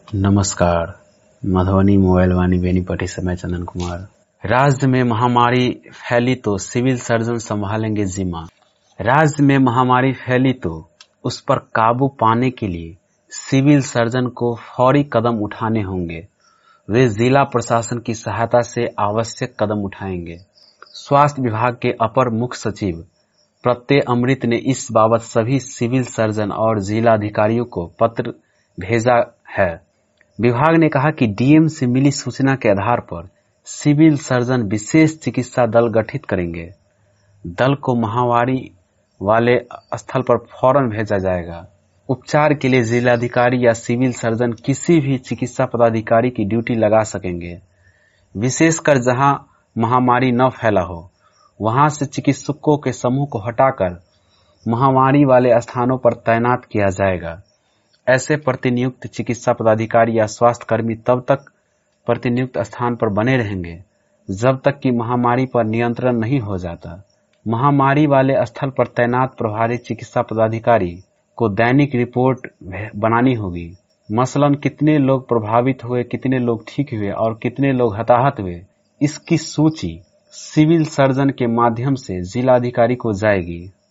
नमस्कार। मधुबनी मोबाइल वाणी बेनीपट्टी से मैं चंदन कुमार। राज्य में महामारी फैली तो सिविल सर्जन संभालेंगे जिम्मा। राज्य में महामारी फैली तो उस पर काबू पाने के लिए सिविल सर्जन को फौरी कदम उठाने होंगे। वे जिला प्रशासन की सहायता से आवश्यक कदम उठाएंगे। स्वास्थ्य विभाग के अपर मुख्य सचिव प्रत्यय अमृत ने इस बाबत सभी सिविल सर्जन और जिलाधिकारियों को पत्र भेजा है। विभाग ने कहा कि डीएम से मिली सूचना के आधार पर सिविल सर्जन विशेष चिकित्सा दल गठित करेंगे। दल को महामारी वाले स्थल पर फौरन भेजा जाएगा। उपचार के लिए जिलाधिकारी या सिविल सर्जन किसी भी चिकित्सा पदाधिकारी की ड्यूटी लगा सकेंगे। विशेषकर जहां महामारी न फैला हो वहां से चिकित्सकों के समूह को हटाकर महामारी वाले स्थानों पर तैनात किया जाएगा। ऐसे प्रतिनियुक्त चिकित्सा पदाधिकारी या स्वास्थ्य कर्मी तब तक प्रतिनियुक्त स्थान पर बने रहेंगे जब तक कि महामारी पर नियंत्रण नहीं हो जाता। महामारी वाले स्थल पर तैनात प्रभारी चिकित्सा पदाधिकारी को दैनिक रिपोर्ट बनानी होगी। मसलन कितने लोग प्रभावित हुए, कितने लोग ठीक हुए और कितने लोग हताहत हुए, इसकी सूची सिविल सर्जन के माध्यम से जिलाधिकारी को जाएगी।